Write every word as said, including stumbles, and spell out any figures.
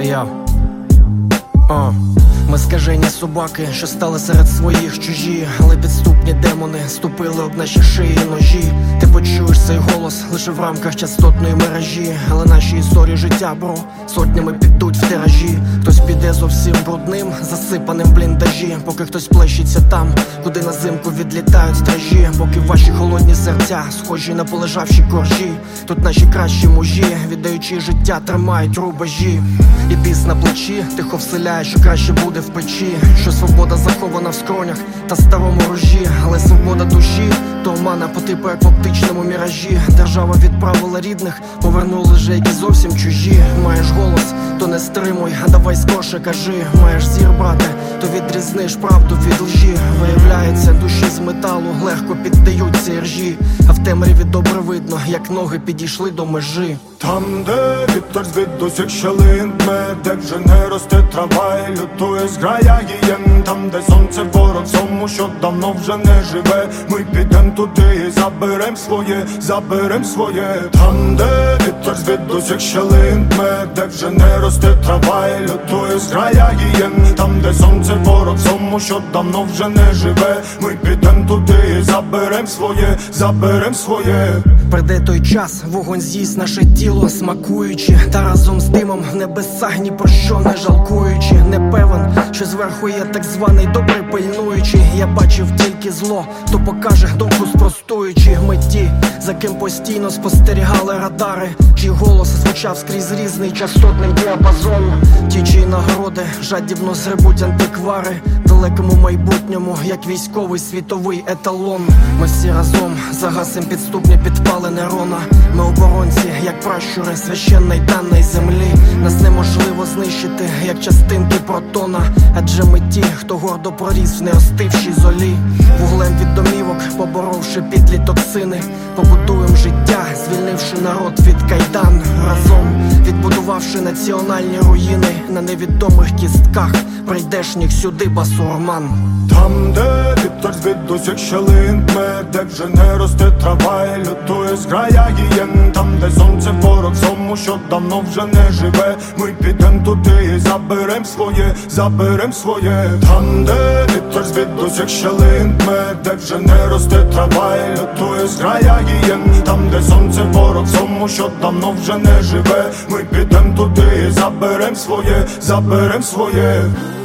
Я О. Ми скажені собаки, що стали серед своїх чужі, але підступні демони ступили об наші шиї ножі. Ти почуєш цей голос лише в рамках частотної мережі, але наші історії життя, бро, сотнями підуть в тиражі. Хтось піде зовсім брудним, засипаним в бліндажі, поки хтось плещеться там, куди на зимку відлітають стражі. Поки ваші холодні серця схожі на полежавші коржі. Тут наші кращі мужі, віддаючи життя, тримають рубежі. І біс на плечі тихо вселяє, що краще буде в печі, що свобода захована в скронях та старому ружі. Але свобода душі то омана по типу, як в оптичному міражі. Держава відправила рідних, повернули же які зовсім чужі. Маєш голос, то не стримуй, а давай скорше кажи. Маєш зір, брате, то відрізниш правду від лжі. Виявляється, душі з металу легко піддаються іржі, а в темряві добре видно, як ноги підійшли до межі. Там, де вітер звідусіх щелин дме, де вже не росте трава і лютує зграя гієн. Там, де сонце ворог всьому, що давно вже не живе, ми підем туди і заберем своє, заберем своє. Там, де вітер звідусіх щелин дме, де вже не росте трава і лютує зграя гієн. Там, де сонце ворог всьому, що давно вже не живе, ми підем туди і заберем своє, заберем своє. Прийде той час, вогонь з'їсть наше тіло, смакуючи, та разом з димом в небесах ні про що не жалкуючи. Не певен, що зверху є так званий добрий пильнуючий. Я бачив тільки зло, то покаже думку спростуючи. Ми ті, за ким постійно спостерігали радари, чий голос звучав скрізь різний частотним діапазоном. Ті, чиї нагороди жадібно згребуть антиквари в далекому майбутньому, як військовий світовий еталон. Ми всі разом загасим підступні підпали нейрона. Ми оборонці, як пращури священної даної землі. Нас неможливо знищити, як частинки протона, адже ми ті, хто гордо проріс в неостившій золі. Вуглем від домівок, поборовши підлі токсини, побудуєм життя, звільнивши народ від кайдан. Разом відбудувавши національні руїни на невідомих кістках прийдешніх сюди басурман. Там, де вітер звідусіх щелин дме, де вже не росте трава і лютує зграя гієн. Там, де сонце ворог всьому, що давно вже не живе, ми підем туди і заберем своє, заберем своє. Там, де вітер звідусіх щелин дме, де вже не росте трава і лютує зграя гієн. Там, де сонце ворог всьому, що давно вже не живе, ми підем туди і заберем своє, заберем своє.